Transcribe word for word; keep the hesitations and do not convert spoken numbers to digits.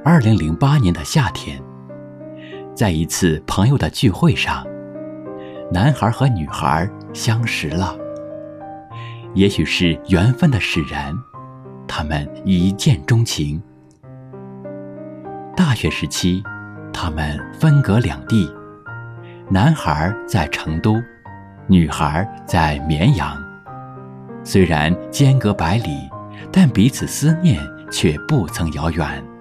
二零零八年的夏天，在一次朋友的聚会上，男孩和女孩相识了。也许是缘分的使然，他们一见钟情。大学时期，他们分隔两地，男孩在成都，女孩在绵阳。虽然间隔百里，但彼此思念却不曾遥远。